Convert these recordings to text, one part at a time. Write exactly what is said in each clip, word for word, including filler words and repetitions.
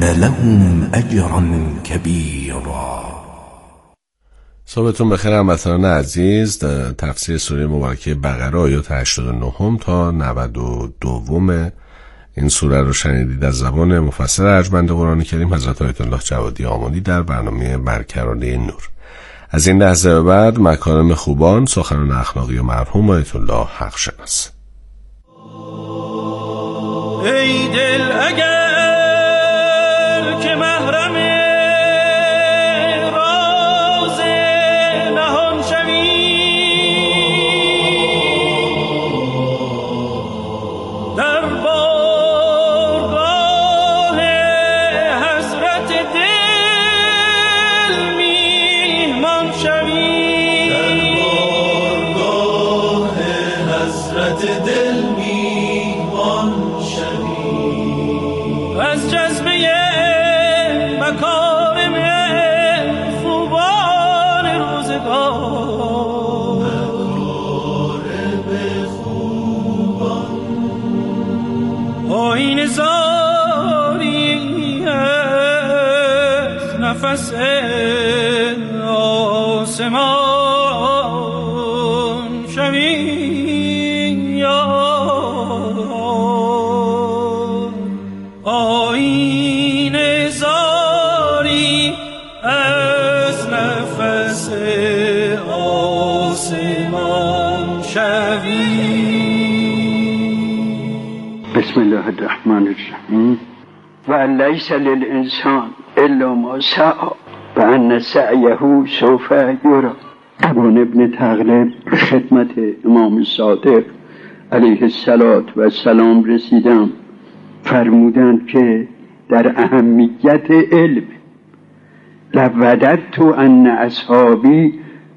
لهم أجرا كبيرا. صحبتون بخیر هموطنان عزیز. تفسیر سوره مبارکه بقره آیات هشتاد و نه تا نود و دو این سوره رو شنیدید از زبان مفسر ارجمند قرآن کریم حضرت آیت الله جوادی آملی در برنامه برقراری نور. از این لحظه به بعد مکارم خوبان، سخنان اخلاقی و مرحوم آیت الله حق شناس. ای دل اگر که محرم راز نهان شوی، در بارگاه حضرت دل میهمان شوی، در بارگاه حضرت دل میهمان شوی، از جذبه مکارم خوبان روزگار، مکارم خوبان آیین زاری از نفس آسمان شوی، یا آیین زاری از نفس آسمان شوی. بسم الله الرحمن الرحیم. و لیس للانسان الا ما سعی و ان سعیه سوف یری. ابان ابن تغلب به خدمت امام صادق علیه السلام رسیدم. فرمودند که در اهمیت علم لوددت ان اصحابی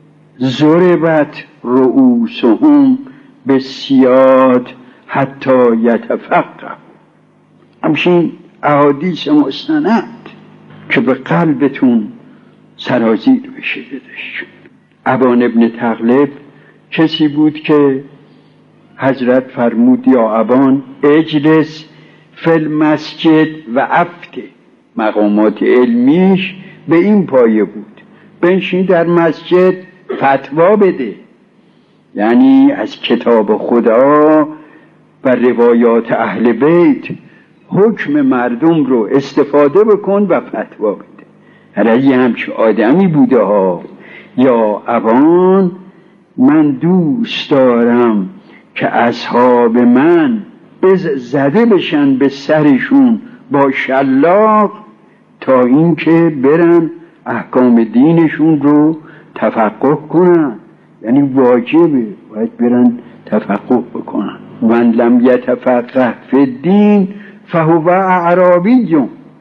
ضربت رؤوسهم بالسیاد حتی یتفقه. همچین احادیث مستند که به قلبتون سرازیر بشه دادش. ابان ابن تغلب کسی بود که حضرت فرمود یا ابان اجلس فی المسجد و افته. مقامات علمیش به این پایه بود بنشین در مسجد فتوا بده، یعنی از کتاب خدا و روایات اهل بیت حکم مردم رو استفاده بکن و فتوا بده. هر یه همچه آدمی بوده ها. یا ابان من دوست دارم که اصحاب من بز زده بشن به سرشون با شلاق تا اینکه برن احکام دینشون رو تفقه کنن، یعنی واجبه باید برن تفقه بکنن. من لم یتفقه فی الدین فهو اعرابی.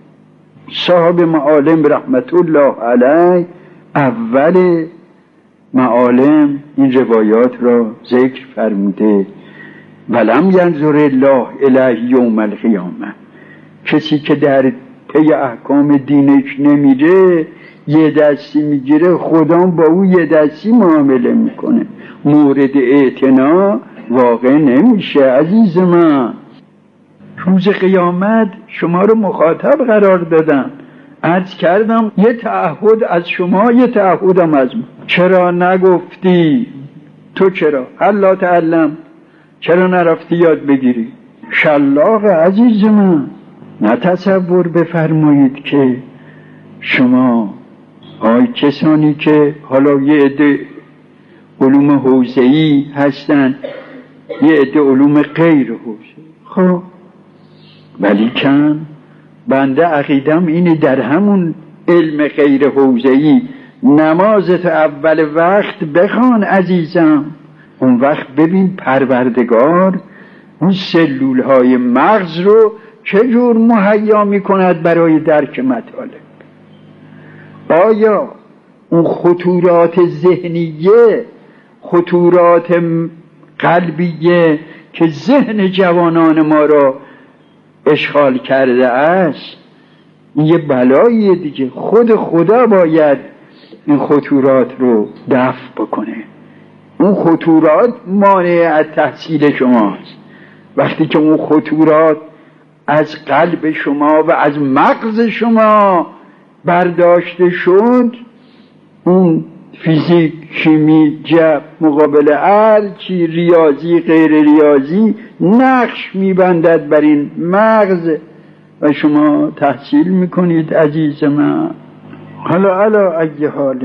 صاحب معالم رحمت الله علیه اول معالم این روایات را ذکر فرموده. ولم ینظر الله الیه یوم القیامه. کسی که در پی احکام دینش نمیره یه دستی میگیره، خدا با او یه دستی معامله میکنه، مورد اعتنا واقع نمیشه. عزیز من روز قیامت شما رو مخاطب قرار دادن. عرض کردم یه تعهد از شما یه تعهدم از من. چرا نگفتی؟ تو چرا؟ الله تعلم چرا نرفتی یاد بگیری؟ شلاق عزیز من. نتصور بفرمایید که شما آی کسانی که حالا یه عده علوم حوزه‌ای هستن، یه عده علوم غیر حوزه‌ای، خب ولی کن بنده عقیدم اینه در همون علم غیر حوزه‌ای نمازت اول وقت بخوان عزیزم. اون وقت ببین پروردگار اون سلول های مغز رو چجور مهیا می کند برای درک مطالب. آیا اون خطورات ذهنیه، خطورات قلبیه که ذهن جوانان ما را اشغال کرده است، این یه بلاییه دیگه. خود خدا باید این خطورات رو دفع بکنه. اون خطورات مانع از تحصیل شماست. وقتی که اون خطورات از قلب شما و از مغز شما برداشته شد، اون فیزیک، شیمی، جبر مقابل هر چی، ریاضی، غیر ریاضی، نقش میبندد بر این مغز و شما تحصیل میکنید عزیز من. حالا علا اگه حاله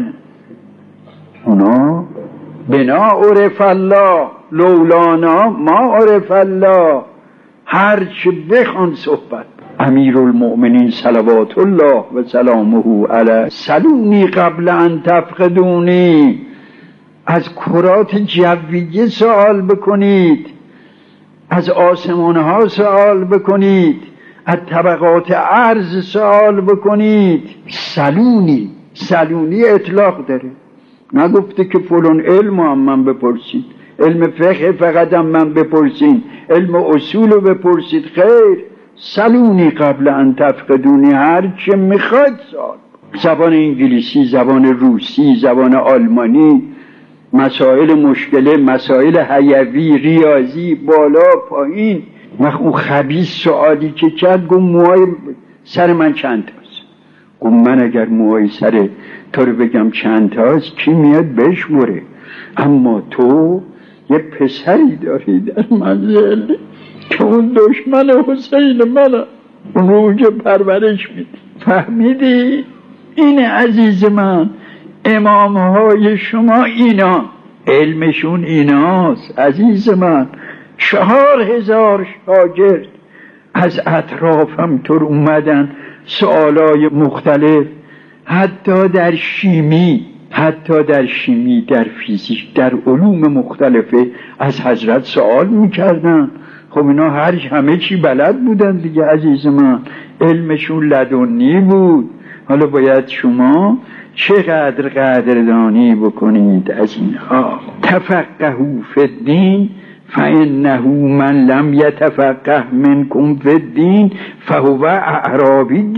اونا بنا عرف الله لولانا ما عرف الله، هر چه بخوان صحبت. امیر المؤمنین صلوات الله و سلامه علیه سلونی قبل ان تفقدونی، از کرات جویه سوال بکنید، از آسمانها سوال بکنید، از طبقات عرض سوال بکنید. سلونی، سلونی اطلاق داره، نگفته که فلان علم هم من بپرسید، علم فقه فقط هم من بپرسید، علم اصول رو بپرسید، خیر. سلونی قبل ان تفقدونی، هر چه میخواید سوال. زبان انگلیسی، زبان روسی، زبان آلمانی، مسائل مشکله، مسائل حیوی، ریاضی، بالا پایین. وقت اون خبیث سوالی که کرد، گفت موهای سر من چند تاست؟ گفت من اگر موهای سر تو رو بگم چند تاست کی میاد بشمره؟ اما تو یه پسری داری در منزل که اون دشمن حسین منه، اون رو اونجا پرورش میدی. فهمیدی؟ این عزیز من، امامهای شما اینا، علمشون ایناست عزیز من. چهار هزار شاگرد از اطرافم طور اومدن، سوالای مختلف، حتی در شیمی، حتی در شیمی، در فیزیک، در علوم مختلفه از حضرت سوال میکردن. خب اینا هر همه چی بلد بودن دیگه عزیز من، علمشون لدنی بود. حالا باید شما چقدر قدردانی بکنید از اینها. تفقهوا فی الدین فانه من لم یتفقه منکم فی الدین فهو اعرابی.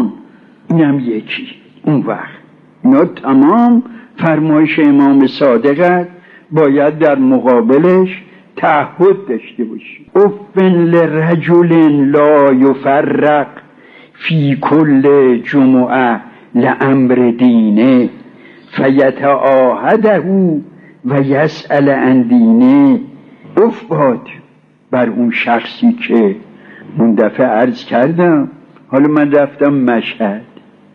اینم یکی. اون وقت اینا تمام فرمایش امام صادق باید در مقابلش تعهد داشته باشی. افن لرجل لا یفرق فی کل جمعه لامر دینه فیتعاهده و یسأل عن دینه. اف باد بر اون شخصی که اون دفعه عرض کردم، حالا من رفتم مشهد،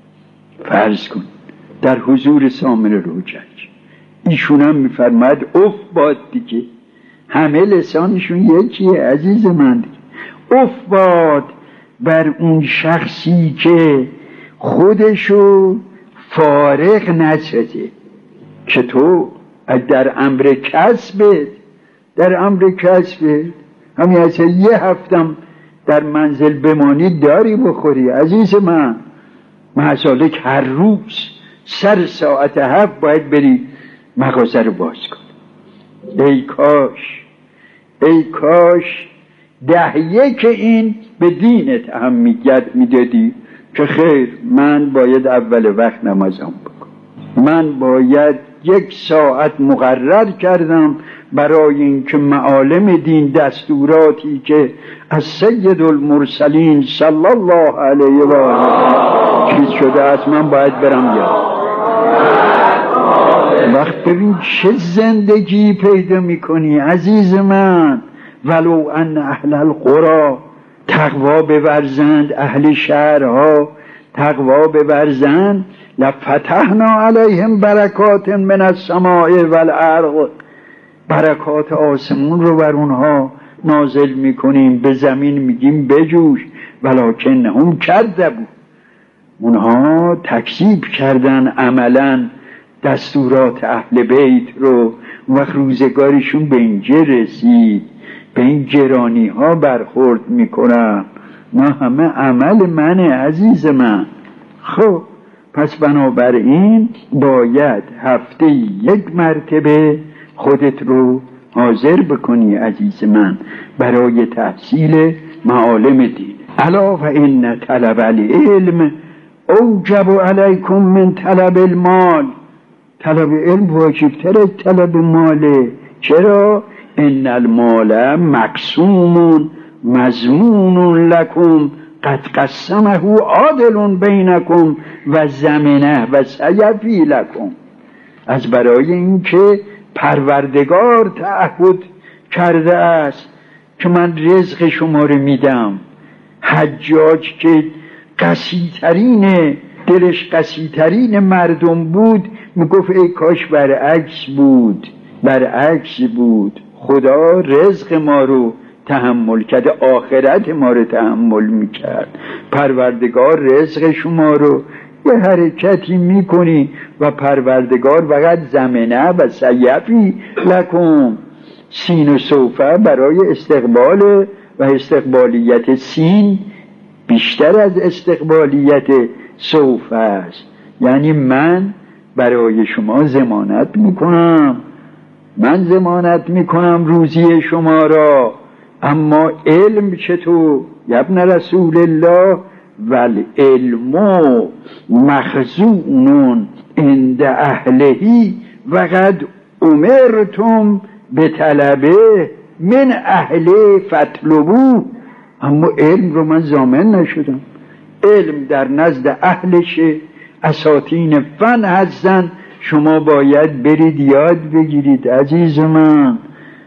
فرض کن در حضور سامر روجک، ایشون هم میفرماد اف باد دیگه، همه لسانشون یکیه عزیز من دیگه. اف باد بر اون شخصی که خودشو فارغ نسازه، که تو در امر کسبت، در امر کسبت همین اصلا یه هفتم در منزل بمانی داری بخوری عزیز من. محصالک هر روز سر ساعت هفت باید بری مغازه رو باز کن. ای کاش ای کاش ده یک این به دینت اهمیت میدادی که خیر من باید اول وقت نمازم بکنم، من باید یک ساعت مقرر کردم برای اینکه معالم دین، دستوراتی که از سید المرسلین صلی الله علیه و آله چیز شده است، من باید برم یاد. وقت ببین چه زندگی پیدا میکنی عزیز من. ولو ان اهل القرى تقوا بورزند، اهل شهرها تقوا بورزند، لفتحنا علیهم برکات من السماء والارض، برکات آسمون رو بر اونها نازل میکنیم، به زمین میگیم بجوش. ولکنهم کذبوا، اونها تکذیب کردن عملا دستورات اهل بیت رو. وقت روزگارشون به اینجا رسید، به این گرانی ها برخورد میکنن، نه همه عمل منه عزیز من. خب پس بنابراین باید هفته یک مرتبه خودت رو حاضر بکنی عزیز من برای تحصیل معالم دین. الا فان طلب العلم اوجب علیکم من طلب المال. طلب علم واجبتر از طلب ماله. چرا؟ ان المال مقسوم مضمون لکم قد قسمه عادل بینکم و زمنه و سیفی لکم. از برای اینکه پروردگار تعهد کرده است که من رزق شما رو میدم. حجاج که قسی‌ترین دلش قسی‌ترین مردم بود میگفت ای کاش برعکس بود، برعکس بود. خدا رزق ما رو تحمل کرده، آخرت ما رو تحمل میکرد. پروردگار رزق شما رو یه حرکتی میکنی و پروردگار فقط زمنه و سیفی لکم. سین و سوفه برای استقبال و استقبالیت سین بیشتر از استقبالیت سوفه است. یعنی من برای شما ضمانت میکنم، من ضمانت میکنم روزی شما را. اما علم چطور؟ ابن رسول الله والعلم مخزون عند اهلهی و قد امرتم به طلبه من اهله فاطلبوه. اما علم رو من ضامن نشدم. علم در نزد اهلشه، اساطین فن هستن، شما باید برید یاد بگیرید. عزیز من،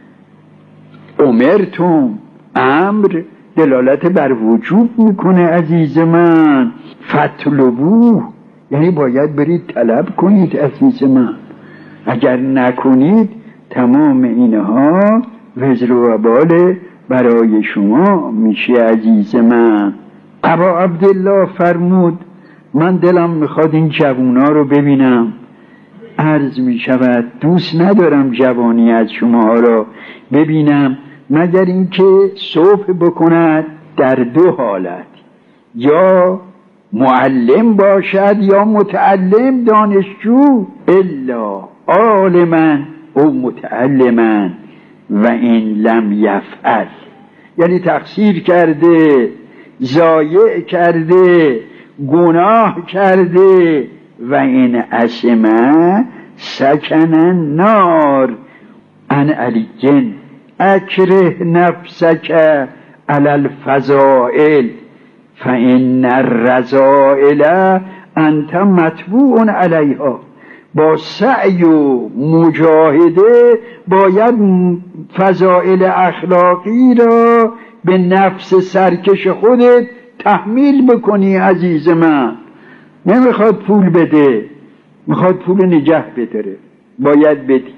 امرتم، امر دلالت بر وجوب میکنه. عزیز من، فاطلبوه یعنی باید برید طلب کنید. عزیز من، اگر نکنید تمام اینها وزر و وبال برای شما میشه. عزیز من، ابا عبدالله فرمود من دلم میخواد این جوونا رو ببینم. عرض میشود دوست ندارم جوانی از شما را ببینم مگر اینکه صبح بکند در دو حالت، یا معلم باشد یا متعلم دانشجو، الا عالما او متعلما و این لم یفعل، یعنی تقصیر کرده، ضایع کرده، گناه کرده. و این اسمه سکن النار ان علیین اکره نفسک علی الفضائل فان الرذائل انت متبوع علیها. با سعی و مجاهده باید فضائل اخلاقی را به نفس سرکش خودت تحمیل بکنی. عزیز من، نمیخواد پول بده، میخواد پول نگه بداره، باید بدی.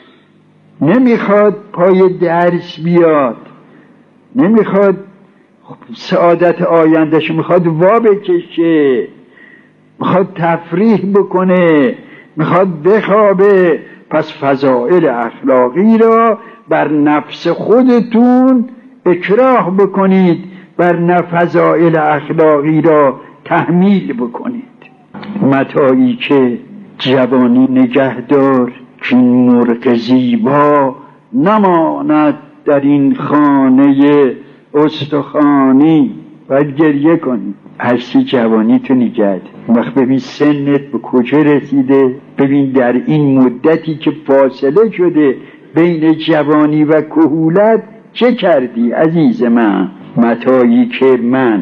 نمیخواد پای درس بیاد، نمیخواد سعادت آیندهش، میخواد وا بکشه، میخواد تفریح بکنه، میخواد بخوابه. پس فضائل اخلاقی را بر نفس خودتون اکراه بکنید، بر فضائل اخلاقی را تحمیل بکنید. متاعی که جوانی نگهدار که مرغ زیبا نماند در این خانه استخوانی. باید گریه کنی، هستی جوانی تو نگهد. وقت ببین سنت به کجا رسیده، ببین در این مدتی که فاصله شده بین جوانی و کهولت چه کردی. عزیز من، متاعی که من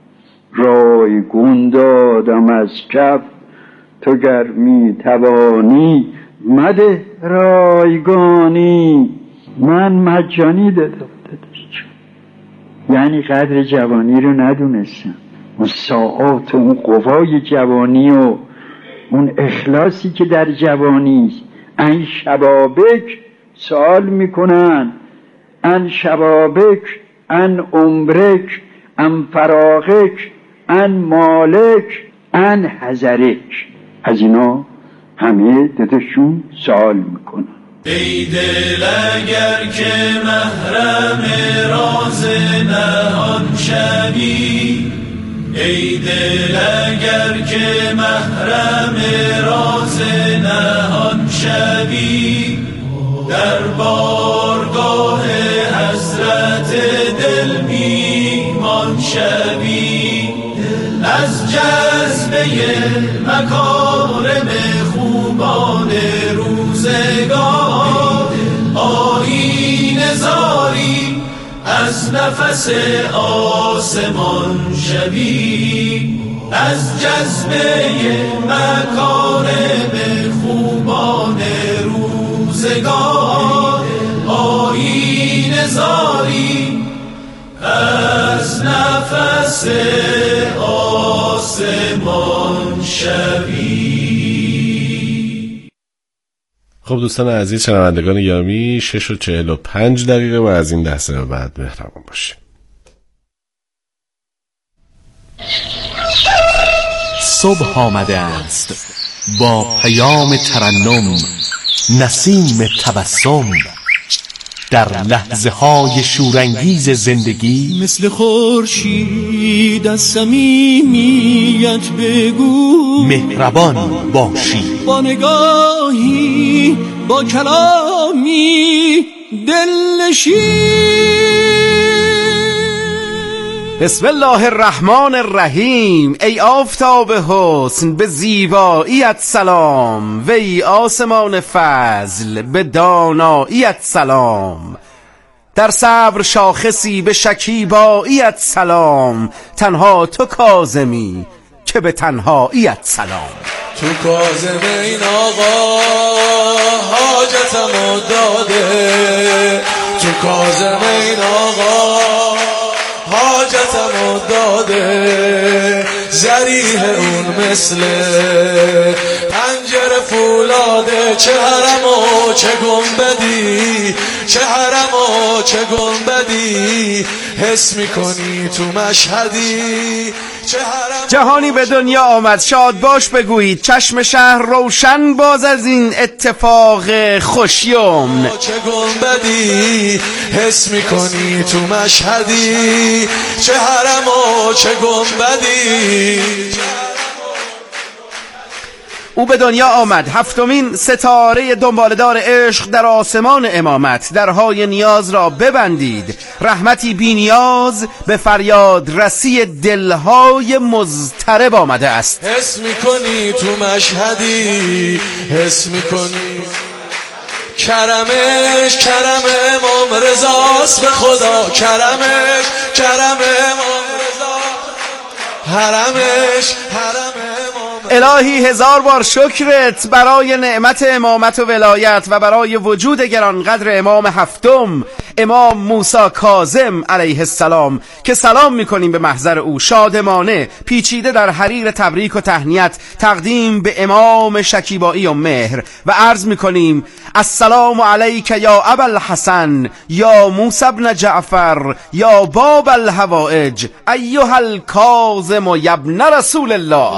رایگون دادم از کف، تو گر می توانی مده رایگانی. من مجانی دادم. یعنی قدر جوانی رو ندونستم، اون ساعات و اون قوای جوانی و اون اخلاصی که در جوانی است. ان شبابک سوال میکنن، ان شبابک، ان عمرک، ان فراغک، ان مالک، ان حذرک. از اینا همه دادشون سوال میکنن. ای دل اگر که محرم راز نهان شوی، ای دل اگر که محرم راز نهان شوی، در بارگاه حضرت دل میمان شوی. از جذبه مکارم خوبان روزگار آیین زاری از از نفس آسمان شبی، از جذبه مکارم خوبان روزگار آیین زاری، از نفس آسمان شبی. خب دوستان عزیز، شنوندگان گرامی، شش و چهل و پنج دقیقه و از این لحظه به بعد مهربان باشید. صبح آمده است با پیام ترنم، نسیم تبسم، در لحظه های شورانگیز زندگی مثل خورشید از صمیمیت بگو، مهربان باشی، با نگاهی با کلامی دلنشین. بسم الله الرحمن الرحیم. ای آفتاب حسن به زیباییت سلام، وی آسمان فضل به داناییت سلام، در صبر شاخصی به شکیباییت سلام، تنها تو کاظمی که به تنهاییت سلام. تو کاظم این آقا حاجتمو داده، تو کاظم این آقا حاجتمو داده، ذریح اون مثل پنجره فولاده، چه حرم و چه گنبدی، چه حرم و چه گنبدی، حس میکنی تو مشهدی، چه حرم. جهانی به دنیا آمد شاد باش بگویید، چشم شهر روشن باز از این اتفاق خوشیوم. چه گنبدی حس میکنی تو مشهدی، چه حرم و چه گنبدی. او به دنیا آمد، هفتمین ستاره دنبالدار عشق در آسمان امامت، درهای نیاز را ببندید، رحمتی بی نیاز به فریاد رسی دلهای مضطرب آمده است. حس میکنی تو مشهدی، حس میکنی کرمش کرم امام رضاست به خدا، کرمش کرم امام رضا، حرمش حرم امام. الهی هزار بار شکرت برای نعمت امامت و ولایت و برای وجود گرانقدر امام هفتم، امام موسی کاظم علیه السلام، که سلام میکنیم به محضر او، شادمانه پیچیده در حریر تبریک و تهنیت تقدیم به امام شکیبایی و مهر، و عرض میکنیم السلام علیک یا ابا الحسن، یا موسی بن جعفر، یا باب الحوائج، ایها الکاظم و ابن رسول الله.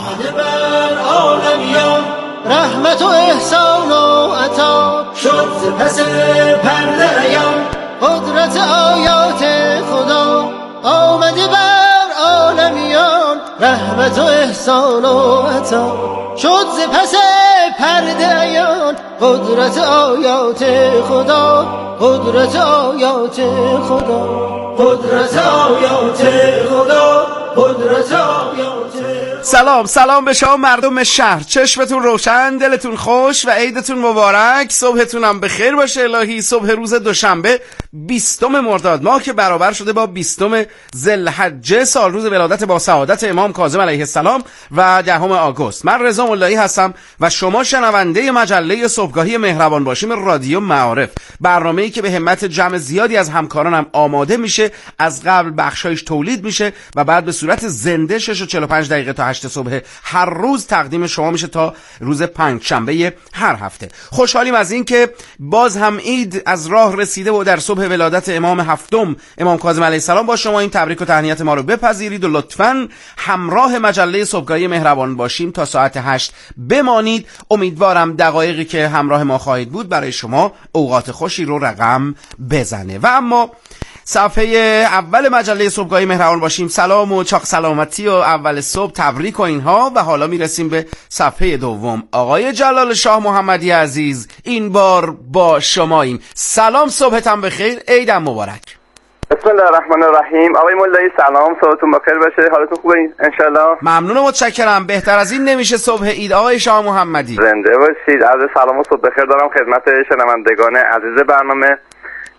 رحمت و احسان و عطا شد ز پس پرده عیان، قدرت آیات خدا آمده بر عالمیان، رحمت و احسان و عطا شد ز پس پرده عیان، قدرت آیات خدا، قدرت آیات خدا، قدرت آیات خدا، قدرت آیات. سلام سلام به شما مردم شهر، چشمتون روشن، دلتون خوش و عیدتون مبارک، صبحتون هم بخیر باشه الهی. صبح روز دوشنبه بیستم مرداد ماه که برابر شده با بیستم ذوالحجه، سال روز ولادت با سعادت امام کاظم علیه السلام و دهم آگوست. من رضا ملایی هستم و شما شنونده مجله صبحگاهی مهربان باشیم رادیو معارف، برنامه‌ای که به همت جمع زیادی از همکارانم آماده میشه، از قبل بخشایش تولید میشه و بعد به صورت زنده شش و چهل و پنج دقیقه تا هشت صبح هر روز تقدیم شما میشه تا روز پنجشنبه هر هفته. خوشحالیم از این که باز هم عید از راه رسیده و در صبح ولادت امام هفتم امام کاظم علیه السلام با شما این تبریک و تهنیت ما رو بپذیرید و لطفاً همراه مجله صبحگاهی مهربان باشیم تا ساعت هشت بمانید. امیدوارم دقایقی که همراه ما خواهید بود برای شما اوقات خوشی رو رقم بزنه. و اما صفحه اول مجله صبحگاهی مهربان باشیم، سلام و چاق سلامتی و اول صبح تبریک و اینها، و حالا میرسیم به صفحه دوم. آقای جلال شاه محمدی عزیز این بار با شماییم. سلام، صبحتم بخیر، عیدم مبارک. بسم الله الرحمن الرحیم. آقای مولایی سلام، صبحتون بخیر باشه، حالتون خوبه انشالله؟ ممنون و متشکرم، بهتر از این نمیشه صبح عید. آقای شاه محمدی زنده باشید. عرض سلام و صبح بخیر دارم خدمت شنوندگان عزیز برنامه.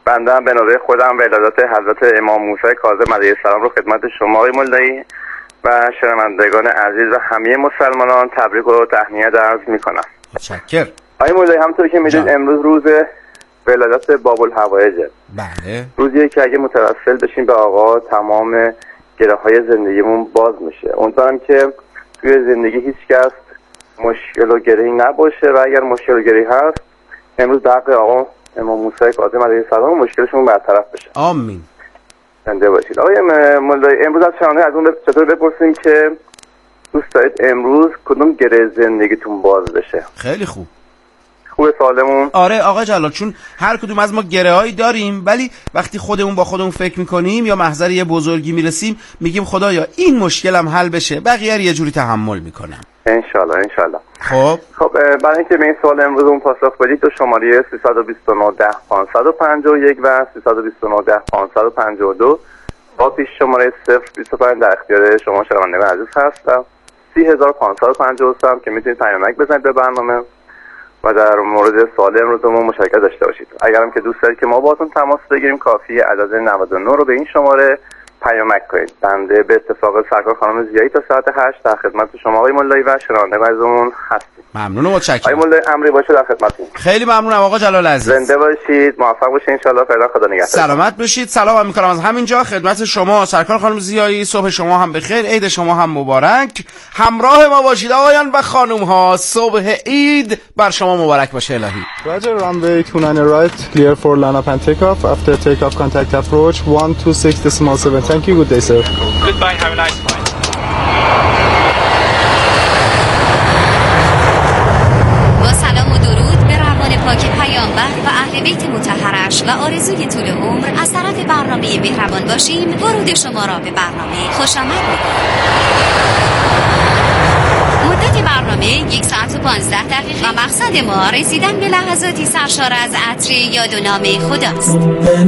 بنده هم به نوبه خودم ولادت حضرت امام موسی کاظم علیه السلام رو خدمت شما آقای مولایی و شنوندگان عزیز و همه مسلمانان تبریک و تهنیت عرض میکنم. متشکرم. آقای مولایی همونطور که میدونید امروز روز ولادت باب الحوائجه. بله. روزیه که اگه متوسل بشیم به آقا تمام گره های زندگیمون باز میشه. امیدوارم که توی زندگی هیچ کس مشکل و گرهی نباشه و اگر مشکل و گرهی هست امروز در حق آقا امام موسی کاظم علیه السلام مشکلشون برطرف بشه. آمین. زنده باشید. آقای مولایی امروز از شما از اون چطور بپرسیم که دوست دارید امروز کدوم گره زندگیتون باز بشه؟ خیلی خوب. خوبه سالمون؟ آره آقا جلال، چون هر کدوم از ما گره هایی داریم، ولی وقتی خودمون با خودمون فکر میکنیم یا محضر یه بزرگی میرسیم میگیم خدایا این مشکلم حل بشه، بقیه رو یه جوری تحمل میکنم. انشالله انشالله. خب خب برای اینکه به این سوال امروزمون پاسخ بدید تو شماره سیصد و بیست و نه ده پانصد و پنجاه و یک و سیصد و بیست و نه ده پانصد و پنجاه و دو با پیش شماره صفر بیست و پنج در اختیار شما شنوندگان عزیز هستم. سی هزار و پانصد و پنجاه و سه هم که میتونید پیامک بزنید به برنامه و در مورد سوال امروزمون مشارکت داشته باشید. اگرم که دوست دارید که ما باهاتون تماس بگیریم کافیه عدد نود و نه رو به این شماره پیامک کنید. بنده به اتفاق سرکار خانم زیایی تا ساعت هشت در خدمت شما آقای مولایی و شنوندگان عزیزمون هستیم. ممنون و متشکرم. آقای مولایی امری باشه در خدمتتون. خیلی ممنونم آقا جلال عزیز. زنده باشید، موفق باشید ان شاء الله. فعلا خدا نگهدار. سلامت باشید. سلام میکنم از همینجا خدمت شما سرکار خانم زیایی. صبح شما هم بخیر، عید شما هم مبارک. همراه ما باشید آقایان و خانم ها. صبح عید بر شما مبارک باشه الهی. Roger, runway two nine right, clear for line up and takeoff. After takeoff, contact approach one two six decimal seven. Thank you. Good day, sir. Goodbye. Have a nice flight. با سلام و درود به روان پاک پیامبر و اهل بیت مطهرش و آرزوی طول عمر از طرف برنامه مهربان باشیم ورود شما را به برنامه خوش آمد می‌گویم. مدت برنامه یک ساعت و پانزده دقیقه و مقصد ما رسیدن به لحظاتی سرشار از عطر یاد و نام خداست.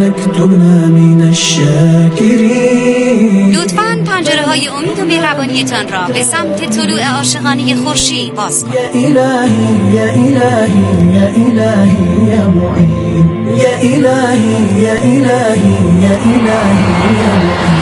لطفاً پنجره های امید و مهربانیتان را به سمت طلوع عاشقانه خورشید باز کنید. یا الهی یا الهی یا الهی یا معین یا الهی یا الهی یا الهی یا معین.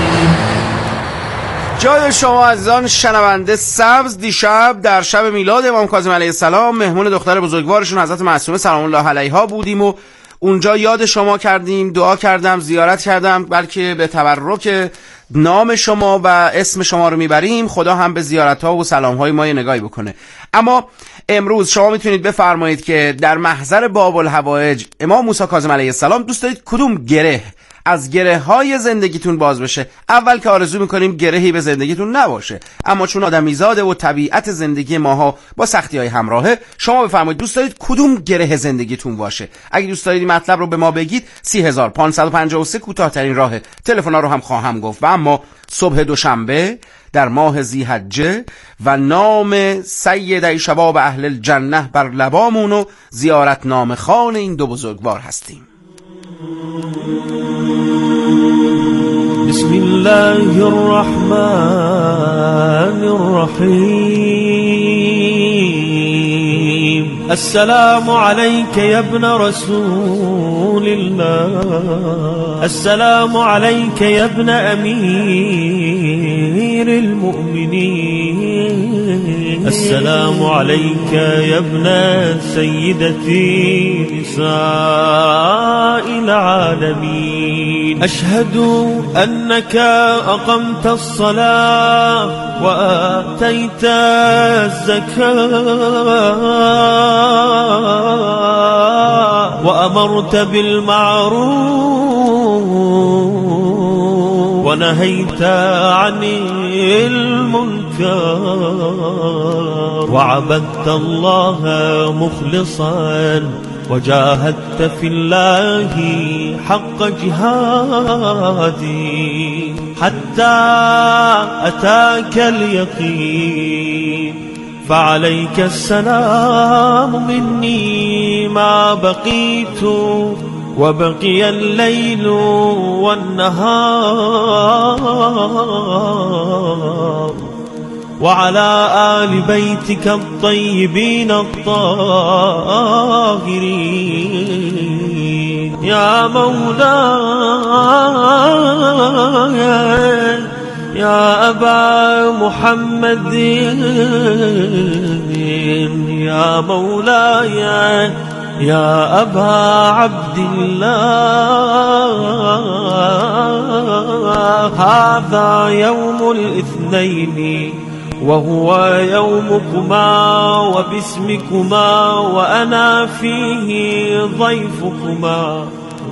جای شما عزیزان شنونده سبز دیشب در شب میلاد امام کاظم علیه السلام مهمون دختر بزرگوارشون حضرت معصومه سلام الله علیها بودیم و اونجا یاد شما کردیم، دعا کردم، زیارت کردم، بلکه به تبرک نام شما و اسم شما رو میبریم خدا هم به زیارت ها و سلام های ما نگاهی بکنه. اما امروز شما میتونید بفرمایید که در محضر باب الحوائج امام موسی کاظم علیه السلام دوست دارید کدوم گره از گره های زندگیتون باز بشه؟ اول که آرزو میکنیم گرهی به زندگیتون نباشه، اما چون آدمیزاده و طبیعت زندگی ماها با سختی های همراهه، شما بفرمایید دوست دارید کدوم گره زندگیتون باشه. اگه دوست دارید این مطلب رو به ما بگید سی هزار و پانصد و پنجاه و سه کوتاه‌ترین راه تلفن رو هم خواهم گفت. و اما صبح دوشنبه در ماه ذی‌حجه و نام سید شباب اهل الجنه بر لبامون و زیارت نام خان این دو بزرگوار هستیم. بسم الله الرحمن الرحیم. السلام علیک یا ابن رسول الله. السلام علیک یا ابن امیر المؤمنین. السلام علیک یا ابن سیدتی نساء العالمین. اشهد انك اقمت الصلاة وآتيت الزكاة وأمرت بالمعروف ونهيت عن المنكر وعبدت الله مخلصا وجاهدت في الله حق جهادي حتى أتاك اليقين. فعليك السلام مني ما بقيت وبقي الليل والنهار وعلى آل بيتك الطيبين الطاهرين. یا مولاي يا أبا محمد يا مولاي يا أبا عبد الله هذا يوم الاثنين وهو يومكما وباسمكما وأنا فيه ضيفكما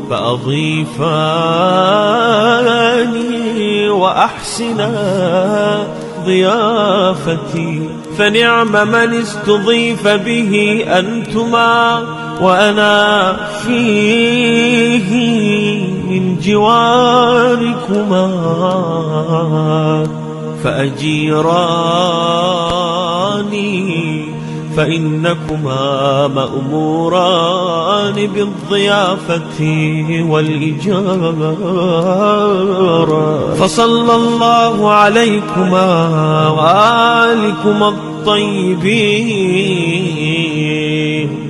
فأضيفاني وأحسنا ضيافتي فنعم من استضيف به أنتما وأنا فيه من جواركما فأجيراني فإنكما مأموران بالضيافة والإجارة فصلى الله عليكما وآلكما الطيبين.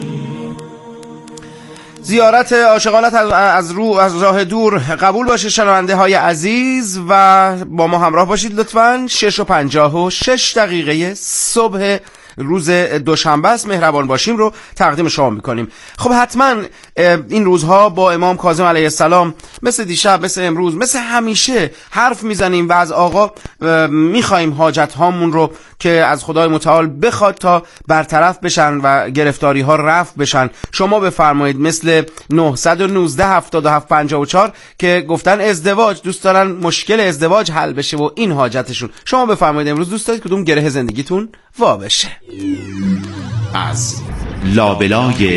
زیارت عاشقانت از رو از راه دور قبول باشه شنونده های عزیز و با ما همراه باشید لطفاً. شش و پنجاه و شش دقیقه صبح روز دوشنبه است. مهربان باشیم رو تقدیم شما میکنیم. خب حتما این روزها با امام کاظم علیه السلام مثل دیشب مثل امروز مثل همیشه حرف میزنیم و از آقا میخوایم حاجت هامون رو که از خدای متعال بخواد تا برطرف بشن و گرفتاری ها رفع بشن. شما بفرمایید مثل نه یک نه هفت هفت پنج چهار که گفتن ازدواج دوست دارن مشکل ازدواج حل بشه و این حاجتشون. شما بفرمایید امروز دوست دارید کدوم گره زندگیتون وا بشه. از لابلای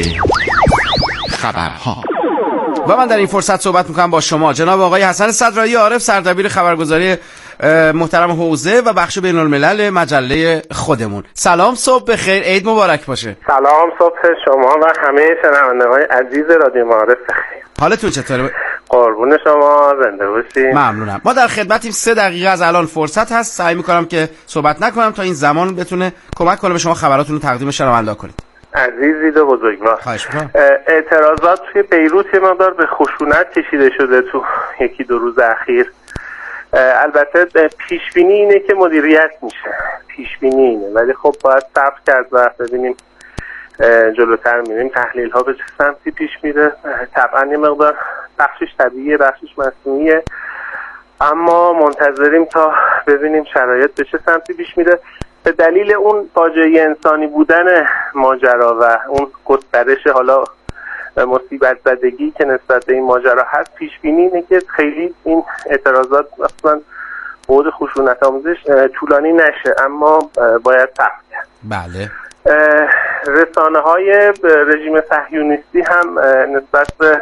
خبرها و من در این فرصت صحبت میکنم با شما جناب آقای حسن صدرایی عارف، سردبیر خبرگزاری محترم حوزه و بخش بین الملل مجله خودمون. سلام، صبح بخیر، عید مبارک باشه. سلام، صبح شما و همه شنوندگان عزیز رادیو معارف بخیر. حالتون چطوره؟ قربون شما، زنده باشید. ممنونم. ما در خدمتیم. سه دقیقه از الان فرصت هست. سعی میکنم که صحبت نکنم تا این زمان بتونه کمک کنه به شما خبراتون رو تقدیم شنوندا کنید. عزیزید و بزرگوار، خواهش میکنم. اعتراضات توی بیروت یه مقدار به خشونت کشیده شده تو یکی دو روز اخیر. البته پیش بینی اینه که مدیریت میشه، پیش بینی اینه، ولی خب باید صبر کرد و ببینیم جلوتر میریم تحلیل ها به چه سمتی پیش میره. طبعا یه مقدار بخشش طبیعیه بخشش مصنوعیه، اما منتظریم تا ببینیم شرایط به چه سمتی پیش میره. به دلیل اون فاجعه انسانی بودن ماجرا و اون گسترش حالا مصیبت زدگی که نسبت به این ماجرا هست، پیش بینی اینه که خیلی این اعتراضات مثلا بود خشونت آموزش طولانی نشه، اما باید صبر کرد. بله. رسانه های رژیم صهیونیستی هم نسبت به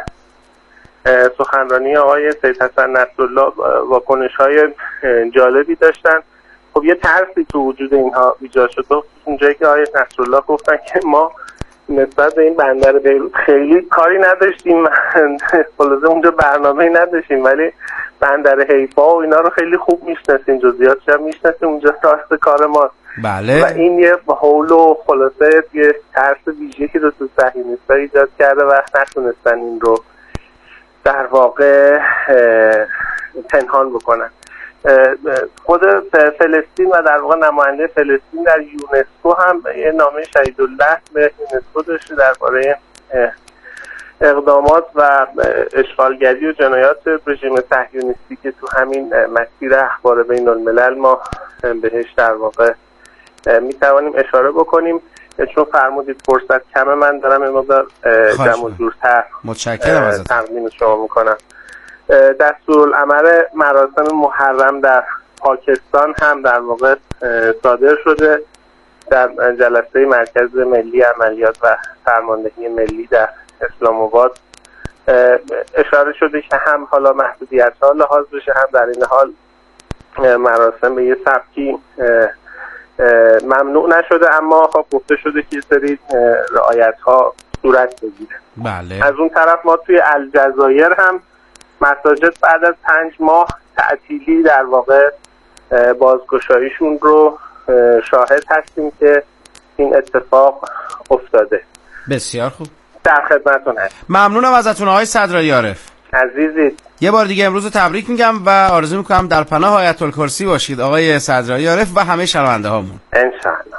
سخنرانی آقای سید حسن نصرالله واکنش های جالبی داشتن. خب یه ترسی تو وجود اینها ایجاد شد، اونجایی که آقای نصرالله گفتن که ما نسبت به این بندر بیروت خیلی کاری نداشتیم، خلاصه اونجا برنامه‌ای نداشتیم، ولی بندر حیفا و اینا رو خیلی خوب میشناسیم، جزئیاتش هم میشناسیم، اونجا راست کار ماست. بله. و این یه حول و خلاصه یه ترس ویژه‌ای که تو صهیونیست‌ها ایجاد کرده و نتونستن این رو در واقع پنهان بکنن. خود فلسطین و در واقع نماینده فلسطین در یونسکو هم یه نامه شهیدالله به یونسکو داشته درباره اقدامات و اشغالگری و جنایات رژیم صهیونیستی که تو همین مسیر اخبار بین الملل ما بهش در واقع میتوانیم اشاره بکنیم. چون فرمودید فرصت کمه، من دارم این مقدار جمع و جورتر تقدیم شما میکنم. دستورالعمل مراسم محرم در پاکستان هم در واقع صادر شده در جلسه مرکز ملی عملیات و فرماندهی ملی در اسلام آباد. اشاره شده که هم حالا محدودیت ها لحاظ بشه، هم در این حال مراسم به یه سبکی ممنوع نشده، اما خب گفته شده که سری رعایت ها صورت بگیره. بله. از اون طرف ما توی الجزایر هم مساجد بعد از پنج ماه تعطیلی در واقع بازگشاییشون رو شاهد هستیم که این اتفاق افتاده. بسیار خوب. در خدمتتون هست. ممنونم ازتون آقای صدرایی عارف عزیزید. یه بار دیگه امروز رو تبریک میگم و آرزو میکنم در پناه آیت الکرسی باشید آقای صدرایی عارف و همه شنونده هامون انشالله.